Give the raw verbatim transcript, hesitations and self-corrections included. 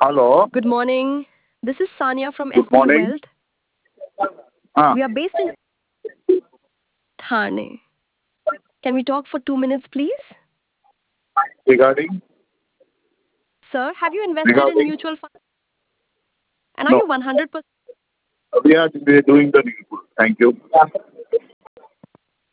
Hello. Good morning. This is Sanya from Good S T morning. Wealth. Ah, We are based in Thane. Can we talk for two minutes, please? regarding Sir, have you invested in regarding mutual funds? And are no, you one hundred percent we are we are doing the needful. Thank you.